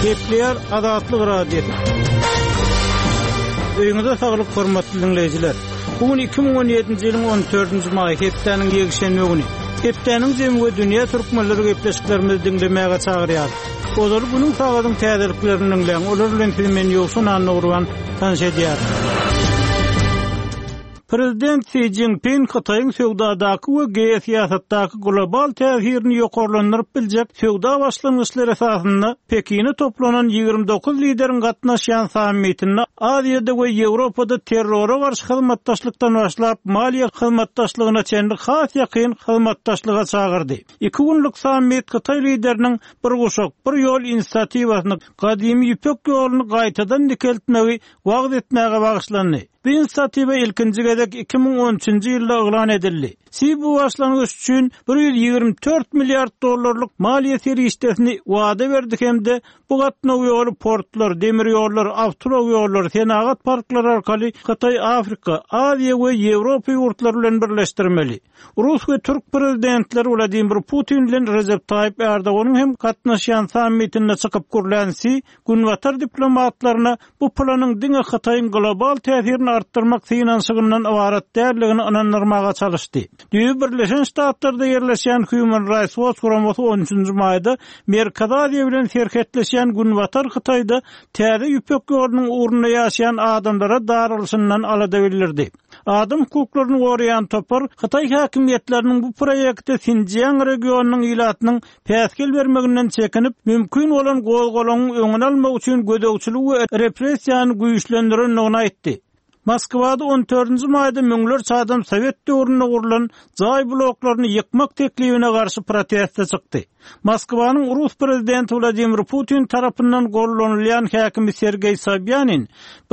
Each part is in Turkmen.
Kepler Azatlyk Radiosu. Öýüňizde saglyk hormatly dinleýijiler. Bugün 2017-nji ýylyň 14-nji maý hepdeniň ýegişenme güni. Hepdeniň jemgy dünýä türkmenleri gepleşiklerimizi dinlemäge çagyrýar. Olar bunyň sagadyň täzeliklerini dinleýän, olar bilen filmen ýoksun anny urwan tanış edýär. Prezident Xi Jinping Xitoyň söwdadaky we geosiyasatdaky global täsirini ýokarlandyrıp biljek söwda başlangyçlary esasynda Pekin'e toplanan 29 liderin gatnaşýan sammitinde Aziýada we Ýewropada terrora garşy hyzmatdaşlykdan başlap maliýe hyzmatdaşlygyna çenli has ýakyn hyzmatdaşlyga çagyrdy. 2 günlük sammit Xitoy lideriniň bir goşak, bir ýol inisiatiwasyny gadymy ýüpek ýoluny gaýtadan dikeltmegi wagt etmäge bagyşlandy. Bu inisiatiwa ilkinji gezek 2013-nji ýylda eglan edildi. Bu başlangyç üçin 124 milliard dollarlyk maliýe serişdesini wada berdi hemde bu gatnaw ýoly portlar, demir ýollar, awtolog ýollar, senagat parklary arkaly Xitoy, Afrika, Aziýa we Ýewropa ýurtlary bilen birleşdirmeli. Rus we Türk prezidentleri Vladimir Putin bilen Recep Tayyip Erdoğan'ın hem gatnaşýan sammitine çykyp gürlensi, günwatar diplomatlaryna bu planyň diňe Xitoyň global täsirini arttırmak finansygynyň ibaret därligini anandyrmaga çalışdy. Birleşen Ştatlarda yerleşen Human Rights Watch guramasy 13-nji maýda Merkez Aziýa bilen serhetleşen günwatar Xitoyda täze ýüpek ýolunyň uğruna ýaşaýan adamlara darylşyndan alada bildirdi. Adam hukuklaryny goraýan topar Xitoy häkimetleriniň bu proýekte Xinjiang regionunyň ýylatynyň päsgel bermeginden çekinip mümkin bolan gol-golanyň öňüni almak üçin gödökçilik we repressiýany güýçlendirendigini aýtdy. Moskwada 14-nji maýda müňlerçe adam Sowet döwründe gurulan jaý bloklaryny ýykmak teklibine garşy protestde çykdy. Moskwanyň Rus prezidenti Vladimir Putin tarapyndan gollanylýan häkimi Sergey Sobyanin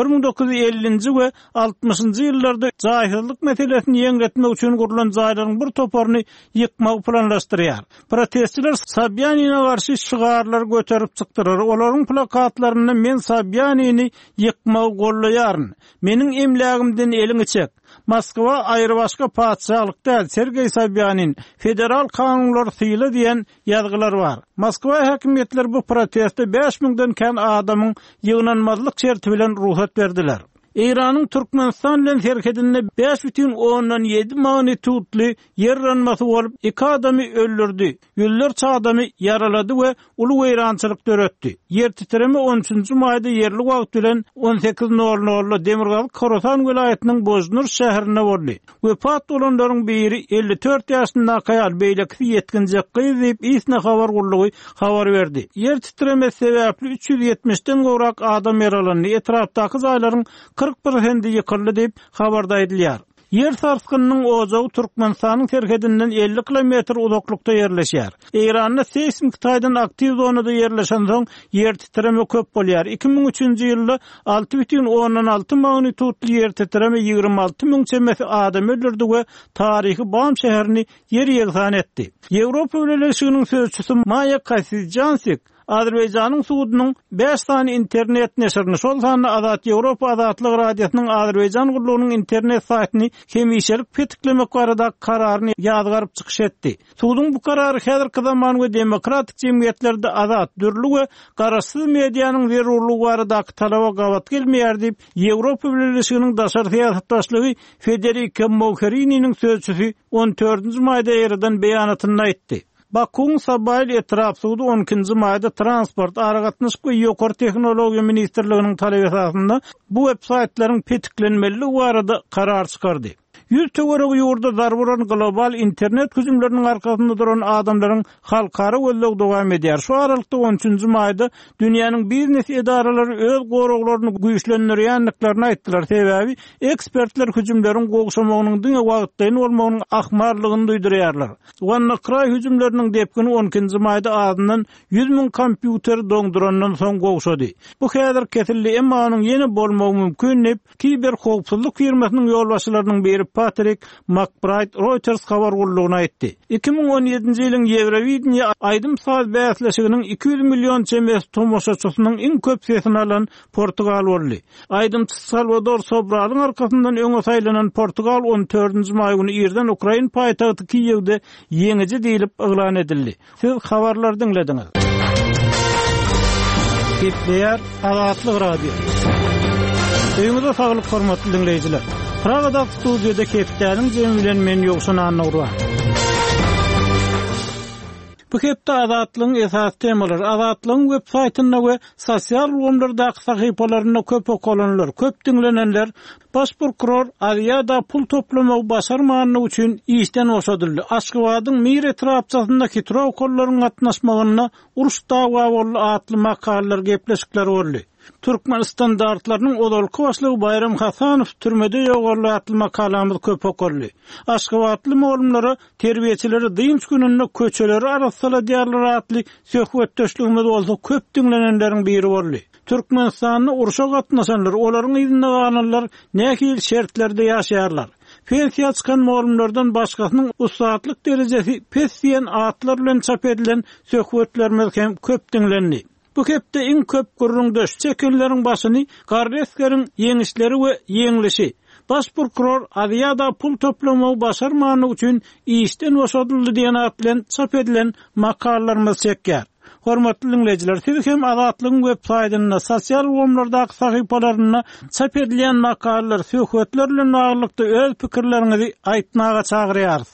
1950-nji we 60-njy ýyllarda jaýhyzlyk meselesini ýeňretmek üçin gurulan jaýlaryň bir toparyny ýykmak planlaşdyrýar. Protestçiler Sobyanine garşy şigarlar göterip çykdyrar. Olaryň plakatlaryny "Men Sobyanini ýykmagy gollaýaryn. Meniň emlägimden eliňi çek. Moskwa aýry başga padşahlyk däl. Sergey Sobyanin federal kanunlar syýly" diýen ýazgylar bar. Moskwa häkimetleri bu protestde 5000den kän adamyň ýygnanmazlyk şerti bilen ruhsat berdiler. İran'ın Türkmenistan bilen serhedinde 5,7 magnitudly yer ranmasy bolup 2 adamy öldürdi. Ýüllerçe adamy yaralady we uly weýrançylyk döretdi. Yer titreme 13-nji maýda yerli wagt bilen 18:00 Demirgazyk Khorasan welaýatynyň Bojnur şäherine boldy. Wepat bolanlaryň biri 54 ýaşyndaky aýal beýleki ýetkinji gyz diýip isne habar gurlugy habar berdi. Yer titreme sebäpli 370den gowrak adam yaralandy. Etrapdaky jaýlaryň 40% ýykyldy diýip habarda edilýär. Yer sarskynynyň ojagy Türkmenistanyň serhedinden 50 kilometr uzaklykda yerleşýär. Iranda seismik taýdan aktiv zonada yerleşen soň yer titreme köp bolýar. 2003-nji ýylda 6,6 magnitudly yer titreme 26.000 çemesi adam öldürdi we taryhy Bam şäherini yer ýegsan etdi. Ýewropa Birleşiginiň sözçüsü Maja Kasijansik Azerbaycanyň suwudynyň 5 sany internet neşrini, şol sany Azat Ýewropa Azatlyk Radiosynyň Azerbaycan gurulunyň internet saýtyny hemişelik petiklemek barada kararyny ýazgaryp çykyş etdi. Suwudyň bu karary häzirki zaman we demokratik jemgyýetlerde azat, dürli we garaşsyz mediýanyň zerurlugy baradaky talaba gawat gelmeýär diýip Ýewropa Birleşiginiň daşary syýasatdaşlygy Federica Mogherini'niň sözçüsi 14-nji maýda ýerden beýanatyny aýtdy. Bakun Sabayl etrapsyny 12-nji maýda transport, aragatnaş we ýokary tehnologiýa ministrliginiň talap esasynda bu websaytlaryň petiklenmeligi barada karar çykardy. 100 töwerek ýurda darburan global internet hüjümleriniň arkasynda duran adamlaryň halkara gözleg dowam edýär. Şu aralykda 13-nji maýda dünýäniň biznes edaralary öz goruglaryny güýçlendirýänliklaryny aýtdylar. Sebäbi ekspertler hüjümleriň gogşamagynyň diňe wagtdaýyn bolmagynyň ahmarlygyny duýdurýarlar. WannaCry hüjümleriniň depkini 12-nji maýda adından 100.000 kompýuter doňdurandan soň gogşady. Bu häzir kesildi, emma onuň ýene bolmagy mümkin diýip kiber howpsuzlyk firmasynyň ýolbaşçylarynyň biri Patrick McBride Reuters habar gurulugyna aýtdy. 2017-nji ýylyň Eurovision aýdym saz bäsleşiginiň 200 million çemes tomoşaçysynyň iň köp sesini alan Portugal boldy. Aýdym Salvador Sobral'yň arkasyndan öňe saýlanan Portugal 14-nji maý güni ýerden Ukraina paýtagty Kiýewde ýeňiji diýilip eglan edildi. Siz habarlar dinlediňiz. Gepleýär Azatlyk radio. Öňüňizde saglyk hormatly dinleýijiler. Pragada studiýada Kepdäniň jemi bilen men ýokşan anagurwan. Bu hepde Azatlygyň esas temalary Azatlygyň web saýtyna we sosial ugamlardaky sahypalaryna köp okulanlar, köp dinlenenler baş prokuror Aliyada pul toplamagy başarmagany üçin işden boşadyldy. Aşgabatyň Mir etrapçasyndaky turaw kollaryň gatnaşmagyna uruş dawa bolly atly makallalar gepleşikler boldy. Türkmen standartlarynyň odalky başlygy Bayram Hasanow türmede ýogurly atylma kalamyz köp okurly. Aşgabatly molumlara terbiýeçileri dynç gününde köçeleri arasala diýerler atly söhbetdeşligimiz bolsa köp dinlenenleriň biri boldy. Türkmenistanyň uruşa gatnaşanlar, olaryň ýerine galanlar nähil şertlerde ýaşaýarlar. Pensiýa çykan molumlardan başgasynyň ustatlyk derejesi pes diýen atlar bilen çap edilen söhbetlerimiz hem köp dinlendi. Bu hepde iň köp gurrundaş çekenleriň başyny Garreskeriň ýeňişleri we ýeňlişi. Baş prokuror Aliyada pul toplamagy başarmagany üçin işden boşadyldy diýen at bilen çap edilen makallalarymyz çekýär. Hormatly dinleýijiler, siz hem Azatlygyň web saýtyna, sosial ugamlardaky sahypalaryna çap edilen makallalar, söhbetler bilen baglykda öz pikirleriňizi aýtmaga çagyrýarys.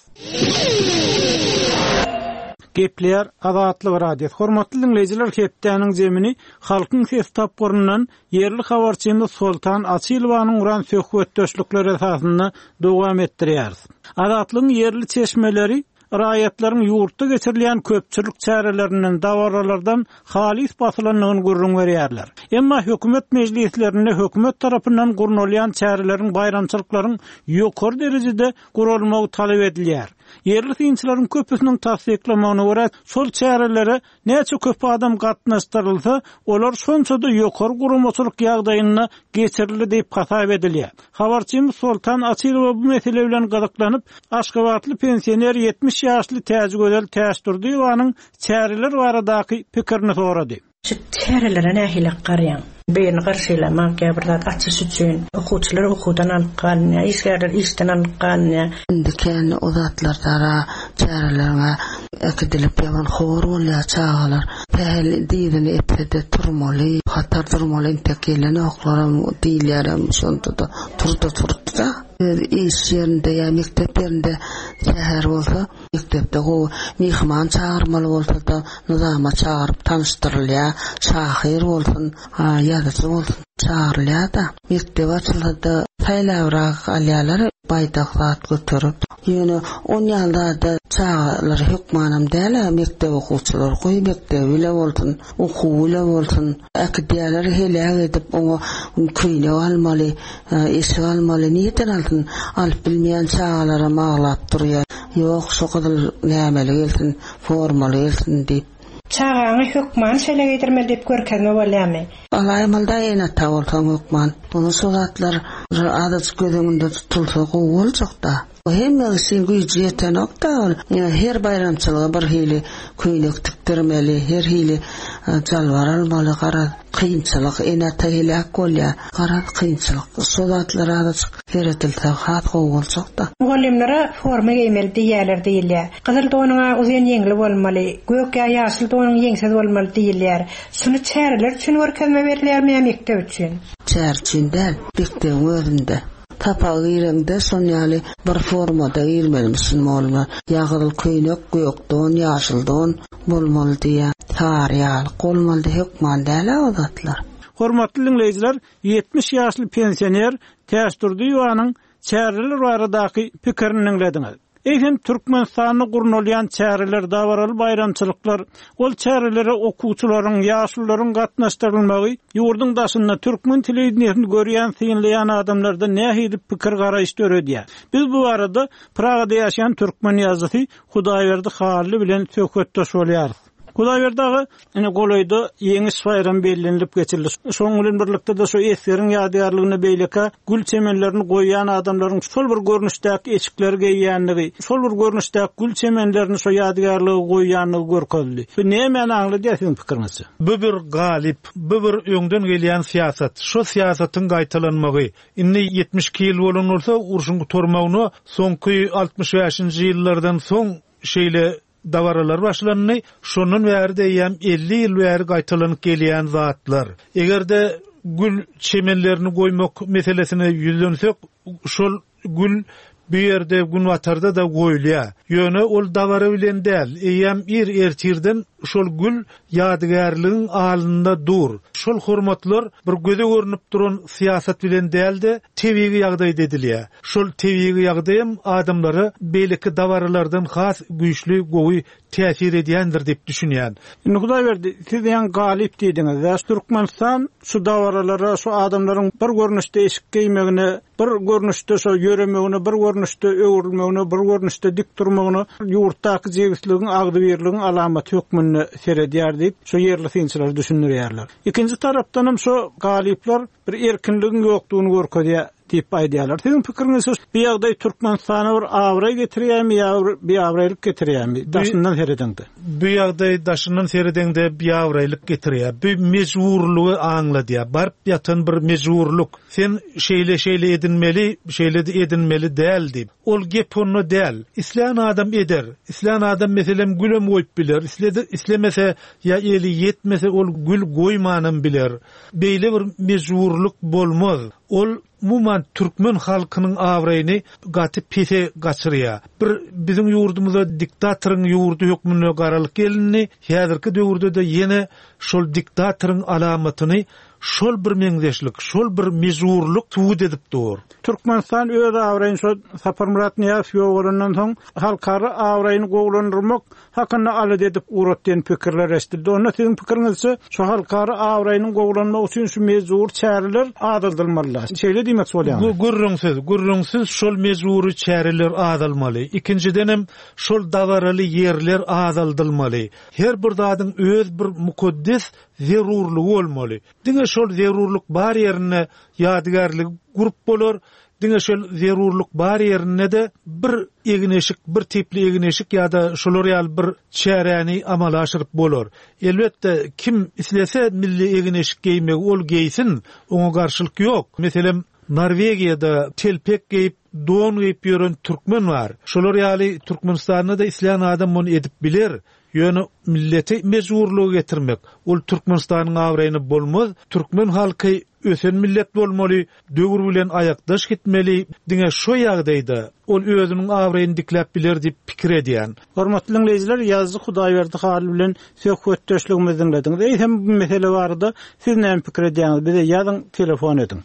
Gepleýär Azatlyk radio. Hormatly dinleýijiler, Kepdäniň jemini halkyň ses tapgyryndan yerli habarçymyz Sultan Açylowanyň uran söhbetdeşlikleri esasynda dowam etdirýär. Azatlygyň yerli çeşmeleri raýatlaryň ýurtda geçirilýän köpçülik çärelerinden, dawaralardan halis basylanlygyny gurrun berýärler. Emma hökümet mejlislerinde hökümet tarapyndan gurnulýan çäreleriň bayramçylyklaryň ýokary derejede gurulmagy talap edilýär. Yerli synçylaryň köpüsiniň tasdiklamagyna görä, şol çärelere näçe köp adam gatnaşdyrylsa, olar şonçada ýokary gurulmaçylyk ýagdaýyna geçirildi diýip hasap edilýär. Habarçymyz Sultan Açylow bu mesele bilen gazaklanyp, Aşgabatly pensioner 70 ýaşly täze gözel Täşdurdyýowanyň çäreler baradaky pikirini sorady. Şu çärelere nähile garýan? Beýin garşylamak ýa-birler açyş üçin okuwçylar okuwdan alýan, işgärler işden alýan. Indiken o zatlardara çärelerine ekidilip ýaman howar bolýar çağalar. Pähel diýileni epede turmaly, hatar turmaly intekelen oklarym diýilýärem şonda da turda da. İş yerinde ya mekteplerinde şäher bolsa, mektepde o mihman çağırmaly bolsa da nizama çağırıp tanıştyrylýar, şahyr bolsun, ýazyjy bolsun çağırylýar da. Mektep açyldy, saýlawrak alýarlar, baýdak zat götürüp. Ýöne 10 ýyllarda çağlar hökmanam däl, mektep okuwçylar goý mektep bile bolsun, okuw bile bolsun, akademiýalar hele edip oňa köýne almaly, eşi almaly niýeten alsyn, alyp bilmeýän çağlara maglap durýar. Ýok, şo kadar nämeli gelsin, formaly gelsin diýip. Çağaňy hökman şeýle getirmeli diýip görkezme bolýarmy? Alaýmalda ýene tawalsan hökman. Bunu sogatlar adat gözüňde tutulsa gowy boljak da. O hemmesi güýji ýeten okda ol. Her bayramçylyga bir hili köýlek tikdirmeli, her hili jalwar almaly, gara kynçylyk enata helak bolýar. Gara kynçylyk. Sogatlar adat feretilse hat gowy boljak da. Mugallimlere forma giymeli diýerler diýilýär. Gyzyl donuňa uzun ýeňli bolmaly, gök ýa ýaşyl donuň ýeňsiz bolmaly diýilýär. Şunu çäreler üçin görkezme berilýärmi ýa mektep üçin? Çär üçin däl, mektep özünde. Tapa girende sonyaly bir formada girmelmisin molma. Ýagyl köýnek gökden, ýaşyldan bolmaly diýär. Tarýal, golmaly hökman däl o zatlar. Hormatly dinleýijiler, 70 ýaşly pensioner Täşdurdyýowanyň çäreler baradaky pikirini dinlediňiz. Eýhem Türkmenistanyň gurnulýan çäreler, dawaraly bayramçylyklar, ol çärelere okuwçylaryň, ýaşlylaryň gatnaşdyrylmagy, ýurdun daşynda türkmen telewizionyny görýän, synlaýan adamlarda nähili pikir garaýş döredýär. Biz bu arada Pragada ýaşaýan türkmen ýazgysy Hudaýberdi Hally bilen söhbetdeş bolýarys. Hudaýberdagy ene golayda ýeňiş bayram bellenilip geçirildi. Şoň bilen birlikde de şo esleriň ýadygarlygyna beýleka gül çemenlerini goýan adamlaryň şol bir görnüşdäki eşikleri geýýänligi, şol bir görnüşdäki gül çemenlerini şo ýadygarlygy goýýanlygy görkezdi. Bu näme aňly diýersiň pikiriňizçe? Bu bir galip, bu bir öňden gelýän siýasat. Şo siýasatyň gaýtalanmagy, inni 72 ýyl bolan bolsa urşuň tormagyny soňky 65-nji ýyllardan soň şeýle davaralar başlanny, şonun bäri diýen 50 ýyl bäri gaýtalanyp gelýän zatlar. Egerde gül çemenlerini goýmak meselesine ýüzlensek, şol gül bir yerde gün vatarda da goýulýar. Ýöne ol davara bilen däl, eýem ertirden şol gül ýadygärligiň alynda dur. Şol hormatlar bir göze görünüp duran siýasat bilen däldi, tebigi ýagdaý edilýär. Şol tebigi ýagdaýym adamlary beýleki davaralardan has güýçli gowy täsir edýändir dip düşünýän. Indi Hudaý berdi, siz ýan galip diýdiňiz. Türkmenistan şu davaralara, şu adamlaryň bir görnüşde eşik giýmegine, bir görnüşde şo ýöremegine, bir görnüşde öwrülmegine, bir görnüşde dik durmagyny, ýurtdaky jegisligiň agdy birligiň alamaty hökmüni seredýär diýip şo ýerli synçylar düşünýärler. Ikinji tarapdanam şo galipler bir erkinligiň ýokdugyny görkezýär diýip aýdýarlar. Sizin pikiriňiz bu ýagdaý Türkmenistana bir awra getirýärmi, ýa bir awralyk getirýärmi? Daşyndan seredende. Bu ýagdaý daşyndan seredende bir awralyk getirýär. Bu mejburlugy aňladýar. Barp ýatan bir mejburluk. Sen şeýle edinmeli, şeýle edinmeli däl diýip. Ol gep onu däl. İsleýän adam eder. İsleýän adam meselem gülem goýup biler. İslemese ýa eli ýetmese ol gül goýmanyn biler. Beýle bir mejburluk bolmaz. Ol muman Türkmen halkynyň awraýyny gatyp pese gaçyrýar. Bizim ýurdumyzda diktatoryň ýurdu hökmüne garalyk gelini, häzirki döwürde de ýene şol diktatoryň alamatyny şol bir meňzeşlik, şol bir mejburluk tuğut edip dur. Türkmenistan öz awraýyny şo Sapar Murat Niýazow ýoğulundan soň halkary awraýyny gowlandyrmak hakyny alyp edip uratdyň pikirler estildi. Onda sizin pikiriňizçe şo halkary awraýyny gowlanmak üçin şu mejbur çäreler adaldylmaly. Şeýle diýmek bolýar. Gurrunsiz şol mejburi çäreler adalmaly. Ikincidenem şol davaraly ýerler adaldylmaly. Her bir zadyň öz bir mukaddes zerurlugy bolmaly. Diňe şol zerurluk bar ýerine ýadygärlik gurup bolar. Diňe şol zerurluk bar ýerine de bir egneşik, bir tipli egneşik ýa-da şolar ýaly bir çäräni amala aşyryp bolar. Elbetde kim islese milli egneşik giýmek ol giýsin, oňa garşylyk ýok. Meselem Norwegiýada telpek giýip don giýip ýören türkmen bar. Şolar ýaly Türkmenistanda da isleýän adam muny edip biler. Ýöne milleti mejburlugy getirmek. Ol Türkmenistanyň awraýyny bolmaz. Türkmen halky ösen millet bolmaly, döwür bilen ayakdaş gitmeli. Diňe şo ýagdaýda ol özüniň awraýyny dikläp biler diýip pikir edýän. Hormatly dinleýijiler, ýazdy Hudaýberdi Haly bilen söhbetdeşligimizi dinlediňiz. Eýsem bu mesele barada siz näme pikir edýäňiz? Bize ýazyň, telefon ediň.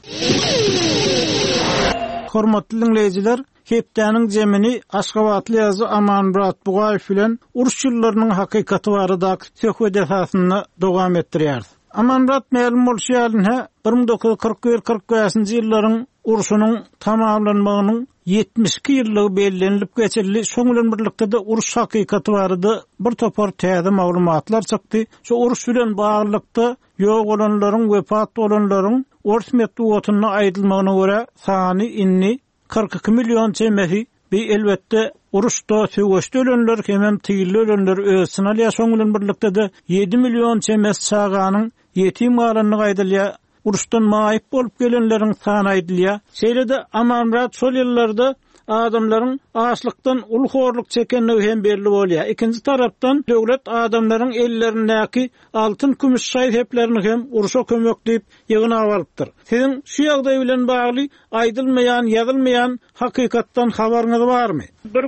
Hormatly dinleýijiler, Hepdäniň jemini Aşgabatly ýazgy Aman Murat Bugaýew bilen uruş ýyllarynyň hakykaty barada söhbet esasyny dowam etdirýär. Aman Murat ma'lum bolýarynha 1941-45-nji ýyllaryň uruşunyň tamamlanmagynyň 72 ýyllygy bellenilip geçirildi. Şoň bilen birlikde de uruş hakykaty barada bir topar täze maglumatlar çykdy. Şu uruş bilen baglykda ýok bolanlaryň, wepat bolanlaryň urs metduatyny aýdylmagyna görä sany inni 42 milyon çemesi bir elbette uruşda söwüşde ölenler hemem tyýyly ölenler ölsün alýa. Şoň bilen birlikde de 7 milyon çemes çaganyň ýetim galanyny gaýdylýar. Uruşdan maýyp bolup gelenleriň sany aýdylýar. Şeýle de Aman Murat şol ýyllarda adamlaryň açlykdan ulhorluk çekenligi hem belli bolýar. Ikinji tarapdan döwlet adamlaryň ellerindäki altyn kümüş şaýheplerini hem uruşa kömek diýip ýygyna alypdyr. Sizin şu ýagdaý bilen bagly aýdylmaýan, ýazylmaýan hakykatdan habaryňyz barmy?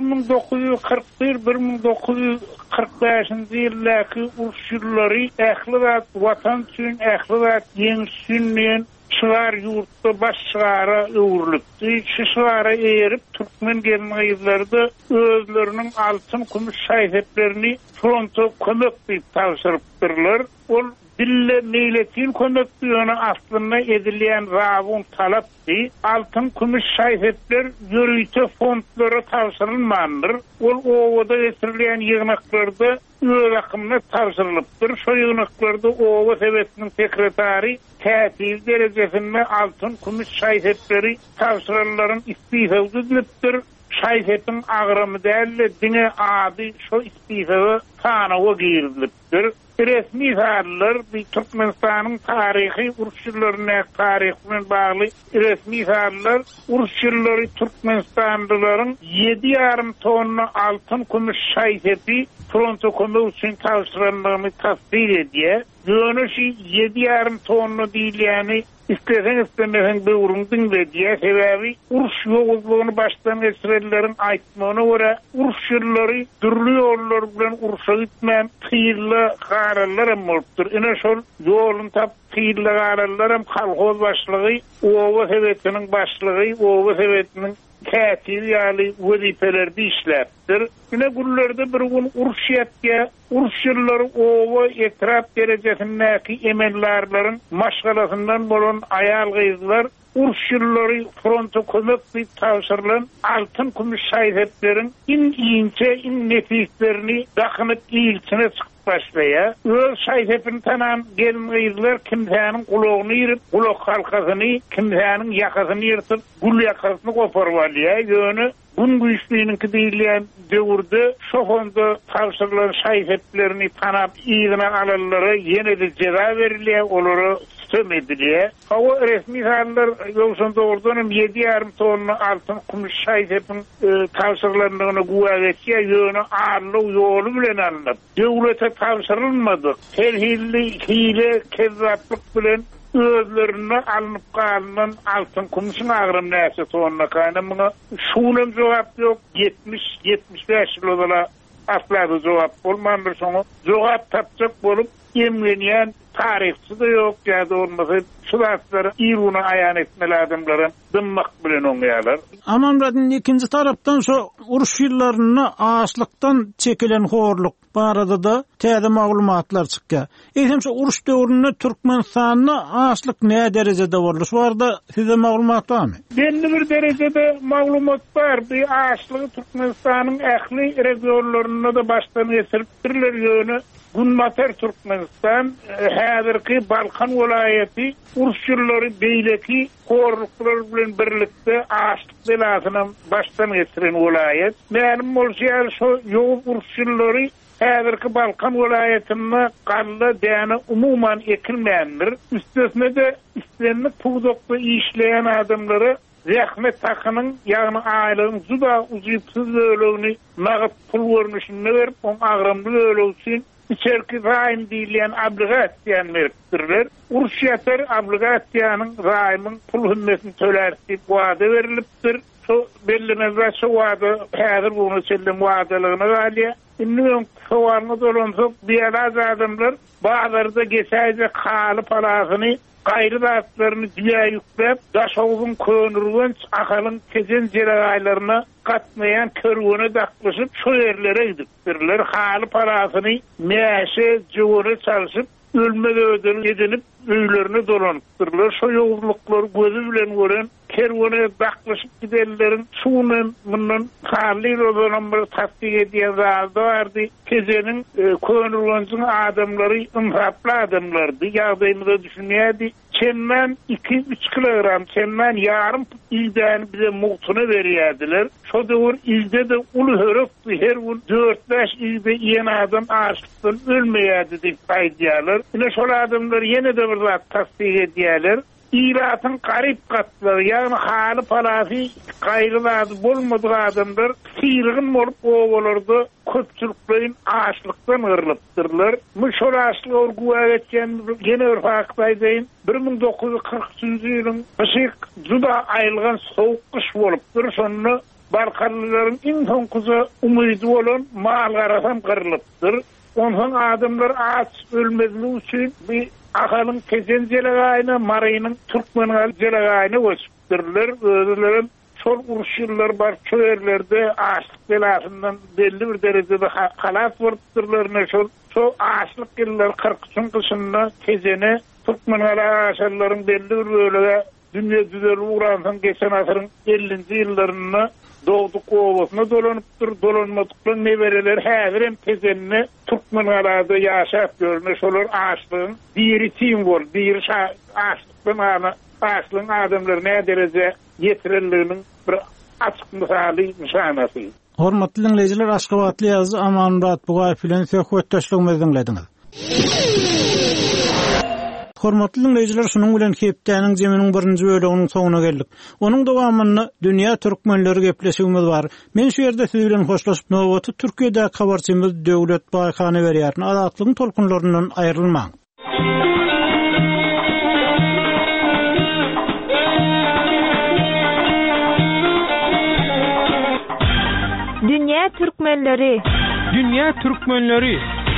1941-1945-nji ýyllarky uruş ýyllary ähli we watan üçin ähli we ýeňsünlen şular yurtda başçılara öwrülipdi. Şulara erip Türkmen gelmeýärlerde özleriniň altyn kümüş şaýheplerini fronta kömek diýip tapşyrypdyrlar. Ol dille meýletin kömek diýeni aslynda edilýän rawun talapdy. Altyn kümüş şaýhepler ýörüýte fondlara tapşyrylmandyr. Ol owada getirilýän ýygnaklarda öz akymyna tapşyrylypdyr. Şo ýygnaklarda owa sebetiniň sekretary täsir derejesinde altyn kümüş şaýhepleri tapşyrylaryň istifa edilipdir. Şaýhepin agramy däl diňe ady şo istifa tanawa girilipdir. resmi tarlar bir Türkmenistan'ın tarihi uruşçularına tarihine bağlı resmi tarlar uruşçuları Türkmenistanlıların 7,5 tonna altın kumaş şayfeti fronto konumu için tavsiyelerimi tasdik ediyor. Yönüşü 7,5 tonna değil yani İstesen istemesen bir urundun ve diye sebebi uruş yolculuğunu baştan geçirenlerin aytmağına göre uruşçuları türlü yollar bilen uruşa gitmeyen tıyırlı kararlarım oluptur. Yine şol yolun tap tıyırlı kararlarım kalkoz başlığı, ova sevetinin başlığı, ova sevetinin katibi yani vazifelerde işlerdir. Yine günlerde bir gün uruş yapıya, uruşçuları ova etraf derecesindeki emellerlerin maşgalasından bolan ayal kıyızlar, uruşçuları fronto kömek bir tavsırlan altın kumaş şayfetlerin ince nefislerini dakınıp iyilçine çıkıp başlaya. Öz şayfetini tanan gelin kıyızlar kimsenin kulağını yırıp, kulak halkasını, kimsenin yakasını yırtıp, gul yakasını koparvalaya. Yönü bun güçlüğününki değilleyen dövürdü. Şofonda tavsırlan şayfetlerini tanap iyidine alalları yine de ceza veriliye oluru sömediliye. Hava resmi haller yolsun doğrudanım 7,5 tonna altın kumaş şayfetin tavsırlarını güvavetiye yönü ağırlı yolu bilen alınıp. Devlete tavsırılmadık. Hile, kezzaplık bilen özlerine alınıp kalınan altın kumuşun ağrım neyse sonuna kaynamına şunun cevap yok 70-75 yıl odala asladı cevap olmandır sonu cevap tapacak bolup emleniyen tarihçi de yok ya da olmasa şulatları İrun'a ayan etmeli adamların dımmak bilen onyalar. Aman radın ikinci taraftan şu uruş yıllarını ağaçlıktan çekilen horluk barada da täze maglumatlar çıkka. Eýsem şu uruş döwründe Türkmenistan'da ağaçlık ne derecede boldy? Şu arada size maglumat barmy? Belli bir derecede maglumat var. Bir ağaçlığı Türkmenistan'ın ähli regionlarında da baştan geçiripdirler yönü. Günmater Türkmenistan, häzirki Balkan vilayeti uruşçuları beýleki horluklar bilen birlikde ağaçlık belasyna baştan geçiren vilayet. Mälim bolsa şu ýol uruşçuları häzirki Balkan vilayetinde galla däne umuman ekilmeýändir. Üstesine de istenlik puwdokda işleyen adamları Zähmet takının ýagny aýlygyň juda uzypsyz ölegini nagyp pul görmüşine berip on agramly öleg üçin içerki raýym diýilen obligatsiýany beripdirler. Uruş ýatar obligatsiýanyň raýymyň pul hümmesini tölerdi wada berilipdir. Şu belli şu wada häzir bunu çellem wadalagyna galýa. Indi sowarny dolansak diýer adamlar bazarda geçäje kaly palasyny gaýry zatlaryny diýe ýüklep, daşawgyň könürgünç akalyň kejen jeraýlaryna gatmaýan körgüne daklaşyp şu ýerlere gidipdirler. Haly parasyny mäşe jogary çalyşyp ölmege ödül edinip öýlerini dolanypdyrlar. Şu ýoluklar gözü bilen gören kerwene daklaşyp giderlerin suwuny mundan haly rodan bir tasdik edýän zat bardy. Kejenin könürgünç adamlary ymhaply adamlardy. Ýagdaýymyza düşünýärdi. Çemmen 2-3 kilogram çemmen yarım ilden bize muhtuna veriyediler. Şu devir ilde de ulu hörüktü. Her gün 4-5 ilde yeni adam ağaçlıktan ölmeyedi deyip paydiyalar. Yine şu adamlar yine de bir zat tasdik ediyorlar. İratın garip katları yani halı palası gayrıladı bolmadığı adamlar sıyırgın olup ovalarda köpçülüklerin ağaçlıktan ırılıptırlar. Mışor ağaçlığı orguğa geçen yine ırfaktaydayn 1943 yılın ışık juda ayılgan soğuk kış olupdur. Sonra Balkanlıların en son kızı umudu olan mal garasam kırılıptır. Ondan adamlar ağaç ölmezliği için bir akalyň kejen jelegaýyna Marynyň Türkmeniň jelegaýyna göçüpdirler. Özlerin şol uruşýarlar bar çöýerlerde ağaçlyk belasyndan belli bir derejede halas bolupdyrlar. Şol ağaçlyk ýyllar 40-nyň kışynda kejeni Türkmeniň ağaçlaryň belli bir bölege dünýä düzeli uğransyn geçen asyryň 50-nji ýyllaryna Doğduk ovasyna dolanypdyr. Dolanmadykdan nebereler häzir hem tezenini Türkmen arada ýaşap görünür. Şolar ağaçlygyň biri simbol, biri ağaçlygyň ağaçlygyň adamlaryna ne derece ýetirildiginiň bir açyk misaly nişanasy. Hormatly dinleyijiler, Aşgabatly ýazgy Amanmurat Bugaýew bilen söhbetdeşligimizi dinlediňiz. Hormatly dinleyijiler, şunun bilen hepdeniň jeminiň birinji bölüginiň soňuna geldik. Onuň dowamyny dünýä türkmenleri gepleşigimiz bar. Men şu ýerde siz bilen hoşlaşyp nowaty Türkiýede habarçymyz Döwlet Baýkany berýärmi azatlygyň tolkunlaryndan aýrylmaň. Dünýä türkmenleri. Dünýä türkmenleri.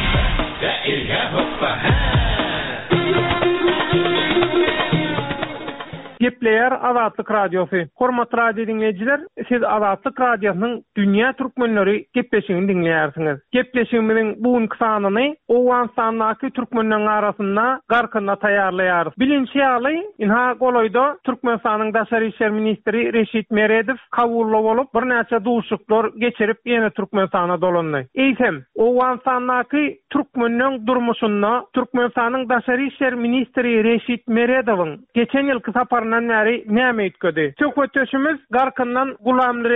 Gepleyer Azatlyk Radiosu. Hormatly radio dinleyijiler, siz Azatlyk Radiosynyň Dünýä türkmenleri gepleşigini dinleýärsiňiz. Gepleşigimiziň bugünkü sanyny Owganistanyň türkmenleriň arasynda garkyna taýýarlaýar. Bilinçli ýaly, inha goloýda Türkmenistanyň Daşary işler ministri Reşit Meredow kabully bolup bir näçe duşuklar geçirip ýene Türkmenistana dolandy. Eýsem, Owganistanyň türkmenleriň durmuşyna Türkmenistanyň Daşary işler ministri Reşit Meredowyň geçen ýylky saparyna näri näme etdi? Tökötüşimiz garkyndan Gulam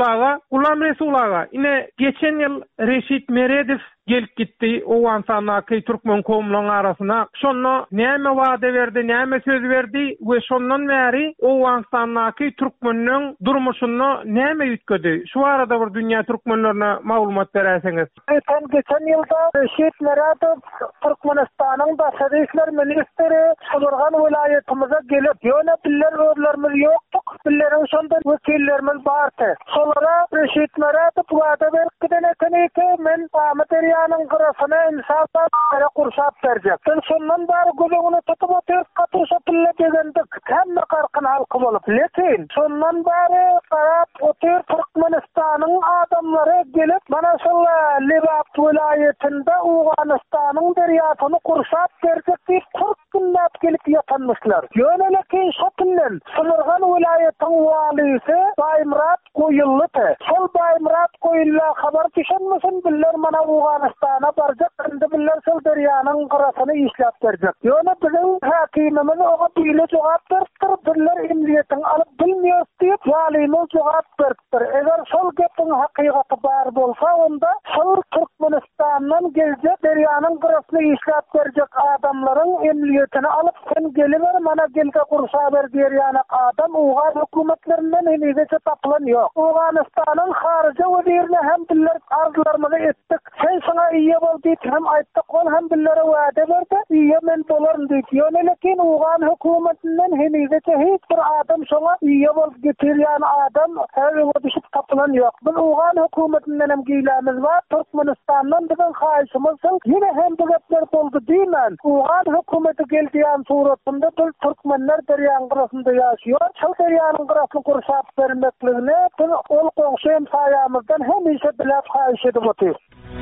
Resulaga ine geçen ýyl Reşit Meredow gelip gitdi Owganistanyň türkmen kowmlaryň arasyna. Şonda näme wada berdi, näme söz berdi we şondan bäri Owganistanyň türkmenleriň durmuşyna näme etdi? Şu arada bir dünýä türkmenlerine maglumat berýärsiňiz. Geçen ýylda Reşit Meredow Türkmenistanyň Daşary işler ministri Şolurgan vilayetimize gelip ýöne biller öwlerimiz ýoktuk. Billerin şonda wekillerimiz bardy. Şolara Reşit Meredow wada berdi men Ýanyň garasyna insafat bere kurşap berjek. Şondan bari gözüňi tutup oturup katyrşap bille degendik. Hemme garkyn halky bolup. Lekin şondan bari garap oturup Türkmenistanyň adamlary gelip mana şol Libap vilayetinde Owganistanyň derýasyny kurşap berjek diýip 40 günläp gelip ýatanmyşlar. Ýönelik şotundan Symyrgan vilayetiň walisi Baýmurat Goýully. Şol Baýmurat Goýulla habar düşenmesin biller mana Owganistana barjak, indi biller şol derýanyň garasyny işläp berjek. Ýöne biziň hakimimiz oga bile jogap beripdir, biller emniyetiň alyp bilmeýär diýip ýalymyz jogap beripdir. Eger şol gepiň hakykaty bar bolsa, onda şol Türkmenistanyň geljek derýanyň garasyny işläp berjek adamlaryň emniyetini alyp sen geliber, mana gelge kurşa ber derýany adam Owgan hökümetlerinden henize tapylan ýok. Owganistanyň harjy wezirine hem biller arzularymyzy etdik. Sen sana iýe bol diýip hem aýtdyk, ol hem billere wada berdi. Iýe men bolarym diýip. Ýöne lekin Owgan hökümetinden henize hiç bir adam şoňa iýe bol getirýän adam öňe düşüp tapylan ýok. Bu Owgan hökümetinden hem giýlemiz bar. Türkmenistanyň biziň haýşymyz ýene hem bu gepler boldy diýmen. Owgan hökümeti geldiýän suratynda türkmenler derýanyň garasynda ýaşaýar. Şol derýanyň garasyny kurşap bermekligini ol goňşy saýamyzdan hemişe bilap haýyş edip otyr.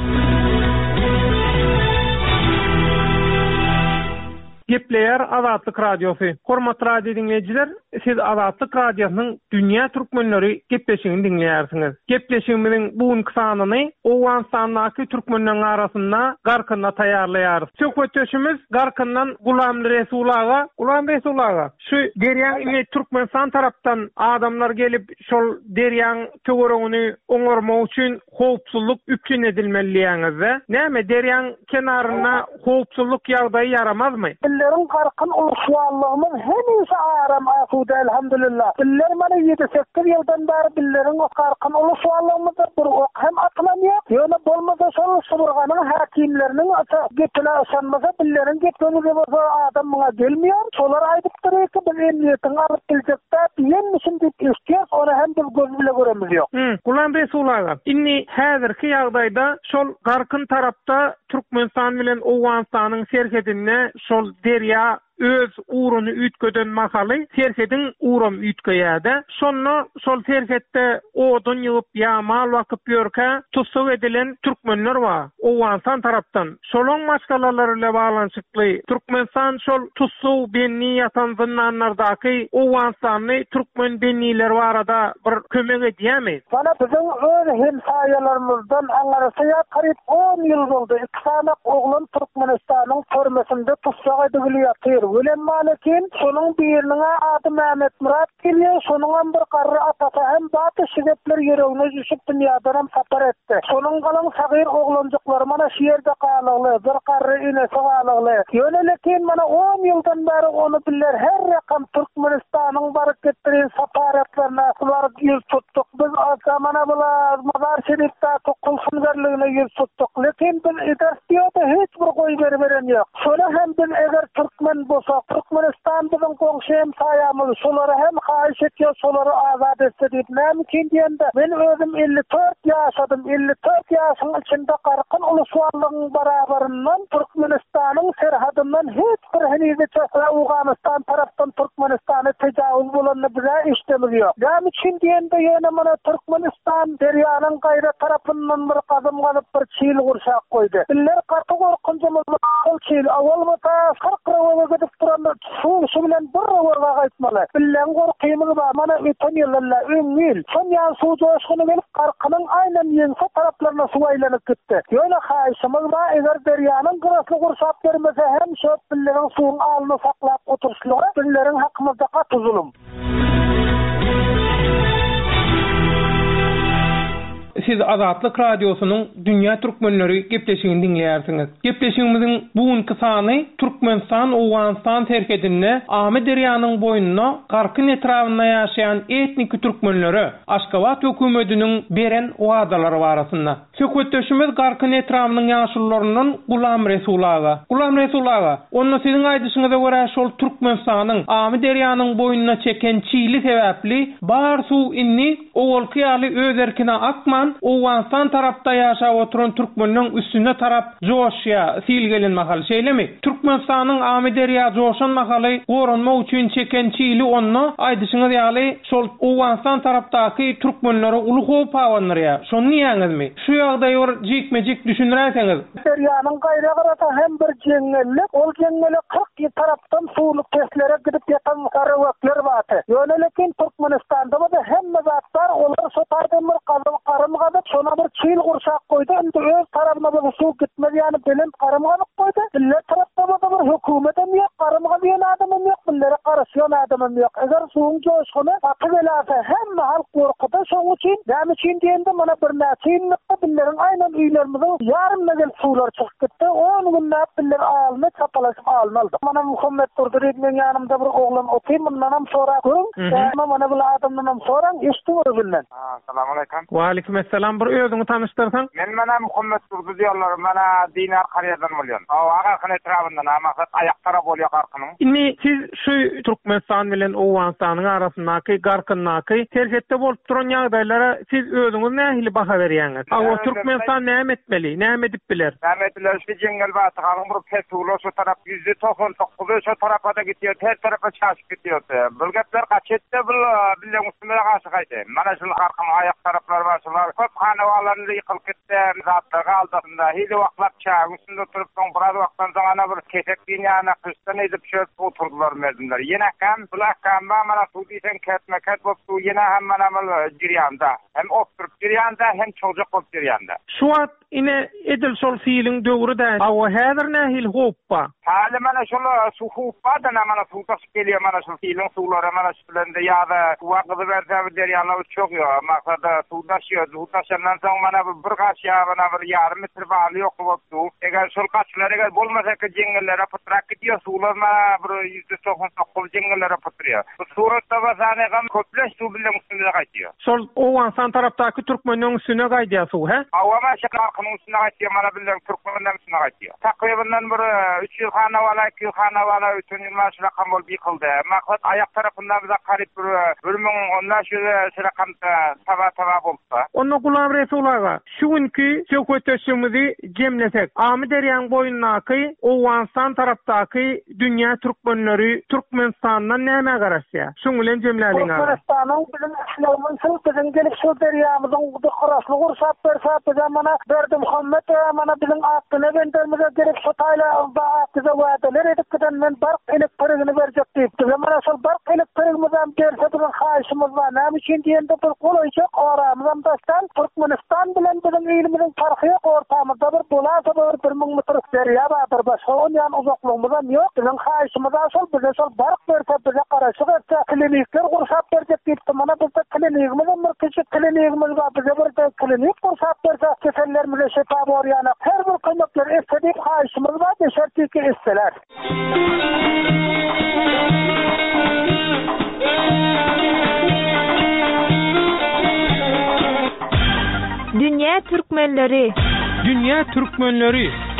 Gepleyer Azatlyk Radiosu. Hormatly radio dinleyijiler, siz Azatlyk Radiosynyň Dünýä türkmenleri gepleşigini dinleýärsiňiz. Gepleşigimiziň bugünkü sanyny Owganistanyň türkmenleriň arasynda garkyna taýýarlaýar. Söhbetçimiz garkyndan Gulam Resulaga. Şu derýanyň Türkmenistan tarapdan adamlar gelip şol derýanyň töweregini oňarmak üçin howpsuzlyk üçin edilmeliýäňizde. Näme derýanyň kenaryna howpsuzlyk ýagdaýy yaramazmy? Billerin garkyn uluşwallygymyz hemişe aram asuda elhamdülillah. Biller mana 7-8 ýyldan beri billerin garkyn uluşwallygymyz bir hem atlanýar. Ýöne bolmasa şol Symyrganyň hakimleriniň gepine aşanmasa billerin gepini bolsa adam muňa gelmeýär. Şolar aýdypdyr ki biz emniyetiň alyp geljekde ýenmişim diýip işler, onu hem de göz bile göremiz ýok. Gulam Resulaga, inni häzirki ýagdaýda şol garkyn tarapda Türkmenistan bilen Owganistanyň serhedine şol derya öz uğrunu ütköden mahaly serhedin uğrum ütköýärde. Şonda şol serhette odun ýygyp ýamal wakyp ýörkä tutsak edilen türkmenler bar. Owganistan tarapdan şolon maşgalalary ile baglanyşykly Türkmenistan şol tutsak benni ýatan zyndanlardaky Owganistanyň türkmen benniler barada bir kömek edýärmi? Bana biziň öz hemsaýalarymyzdan aňarysy garyp 10 ýyl boldy. 2 sanak oglan Türkmenistanyň törmesinde tutsak edilýär. Ulen Malikin, sonun birine adı Mehmet Murat geliyor, sonun bir karı atası hem batı şidetler yüreğine düşüp dünyadan sapar etti. Sonun kalan sagir oğlancıkları mana şehirde kalıglı, bir karı inesi kalıglı. Yönelekin mana 10 yıldan beri onu bilir, her rakam Türkmenistan'ın barık gettirin saparatlarına ular yüz tuttuk. Biz zamana bular, Mazar Şerif'te kulsungarlığına yüz tuttuk. Lekin biz idarstiyada hiçbir koy veren yok. Şöyle hem biz eğer Türkmen bolsa, Türkmenistan bizim komşu sayamız, şoları hem hayiş ediyor, şoları azad etse deyip mümkün diyende, ben özüm 54 yaşadım, 54 yaşın içinde qarqın uluslarlığın beraberinin Türkmenistan'ın serhadından hiçbir henizice Afganistan taraftan Türkmenistan'a tecavüz bulanını bize işlemiz yok. Benim için diyende yine bana Türkmenistan deryanın gayrı tarafından bir kazım kalıp bir çiğil kurşak koydu. Biller katı korkuncumuz o çiğil. Avalmata 40 ravaga gidip duran su bilen bir ravaga kaçmalı. Billen korkuyumuz var. Bana öten yıllarla ün son yan su coşkunu gelip karkının aynen yense taraflarına su aylanıp gitti. Yöyle kayışımız var. Eğer deryanın kıraslı kurşak vermese hem şöp billerin suyun alını saklap oturuşluğu billerin hakkımızda katı zulüm. Siz Azatlyk Radiosu'nun Dünya Türkmenleri gepleşigini dinleýärsiniz. Gepleşigimiziň bugünkü sany Türkmenistan Owganistan terkedinde Ahmet Derýanyň boýununa garkyn etrafynda ýaşaýan etnik türkmenleri Aşgabat hökümetiniň beren wagdalary barasynda. Söhbetdeşimiz garkyn etrafynyň ýaşurlaryndan Gulam Resulaga. Gulam Resulaga, onu siziň aýdyşyňyza görä şol Türkmenistanyň Ahmet Derýanyň boýununa çeken çiğli sebäpli bar suw inni owalky ýaly öz erkine akman Owganistan tarapda ýaşap oturan türkmenliň üstüne tarap joşya silgelen mahal şeýlemi? Türkmenistanyň Ahmet Derýa joşan mahaly goranmak üçin çeken çiğli onu aýdyşyňyz ýaly şol Owganistan tarapdaky türkmenlere uly hop awanlary. Şonu ýaňyzmy? Şu ýagdaýy bir jikmejik düşünýärsiňiz. Derýanyň gaýra garata hem bir jeňellik, ol jeňellik 40 tarapdan suwluk testlere gidip ýatan garawaklar baty. Ýönelekin Türkmenistanda da hemme zatlar olar sotardan bir qarymga da şona bir çiğil kurşak koydu. Indi öz tarafına bir su gitmedi yani benim qarymga koydu. Diller tarafta da bir hökümetem yok, qarymga diýen adamym yok, billere qarşıyan adamym yok. Eger suwun joşgyny aty gelase hemme halk gorkuda şoň üçin, näme üçin diýende mana bir näçinlikde billerin aynan üýlerimizin yarım megel suwlar çykyp gitdi. 10 günläp biller alyny çapalaşyp almaly. Mana Muhammed Turduryň ýanymda bir oglan otyr, mundan sonra görüň. Mana bu adamdan sonra işdiňiz bilen. Assalamu alaykum. Wa alaykum assalam. Bir özüňi tanıştyrsaň. Men mana Muhammed Turdy diýerler, mana dinar qaryadan bolýan. Garkyn etrafyndan maksat aýaktara bolýar garkynyň. Inni siz şu Türkmenistan bilen Owganistanyň arasyndaky garkynnaky terjetde bolup duran ýagdaýlara siz özüňiz nähili baha berýäňiz? O Türkmenistan näme etmeli? Näme edip biler? Näme etdiler? Şu jeňel baty galyň bir petrol şu tarap %99 şu tarafa da gitýär, her tarafa çaşyp gitýär. Bu gepler gaçetde bilen üstüne gaşy gaýdy. Mana şu garkyn aýak taraplar bar, şular köp hanawalarynda ýykylyp gitdi, zatlar galdyrynda. Hili wagtlap çaň üstünde oturup soň bir wagtdan soň ana bir ketek dünýäne kystan edip çöp oturdular merdinler. Ýene hem bulakam mana su diýsen ketme-ket bolup su ýene hem mana jirýanda. Hem oturup jirýanda hem çocuk bolup jirýanda. Şu wagt ine edil sol fiiliň döwri de. Awa häzir nähil hoppa? Hali mana şol su hoppa da mana su taşyp gelýär, mana şu fiiliň suwlary mana şu bilen de ýa-da wagty berse derýanyň çok ýok. Maksada su taşýar, su taşandan soň mana bir gaşya mana bir ýarym metr baly ýok bolupdy. Eger şol gaçlar eger bolmasa ki jeňellere putrak gidýär, suwlar mana bir %99 jeňellere putrýar. Bu suratda bazany gam köpleş su bilen üstüne gaýtýar. Şol Owganistan tarapdaky türkmenliň üstüne gaýdýar su, he? Awama şakarkynyň üstüne gaýtýar, mana bilen türkmenliň üstüne gaýtýar. Takriben bir 3 ýyl hanawala, 2 ýyl hanawala ötün ýyllar rakam bolup ýykyldy. Maksat aýak tarapyndan bize garyp bir 1000 rakamda taba bolsa. Onu Gulam Resulaga şu günkü söhbetdeşimizi jemlesek. Ahmet Derýanyň boýundaky Owganistan tarapdaky dünýä türkmenleri Türkmenistan'dan näme garaşýar? Şoň bilen jemläliň abi. Türkmenistan'ın bizim Islam'ın bizim gelip şu derýamyzyň qarasly gursap berse bize mana Berdi Muhammed mana bizim akyna bendermize gerek şu taýla bize wadalar edip giden men bark elektrigini berjek diýip bize mana şol bark elektrigimizden berse bilen haýşymyz bar. Näme üçin diýende bir goýjak aramyzdan daşdan Türkmenistan bilen bizim ilimiziň farky ýok, ortamyzda bir bolasa bir 1000 metr derýa bardyr. Başga ondan uzaklygymyzdan ýok. Bilen haýşymyz şol bize şol bark berse bize garaşyk etse klinikler gursap berjek diýip mana bizde klinikimiz bir küçük klinikimiz bar. Bize bir klinik gursap berse kesellerimize şefa borýany her bir kömekler etdik haýşymyz bar. Şertki isteler. Dünya Türkmenleri. Dünya Türkmenleri.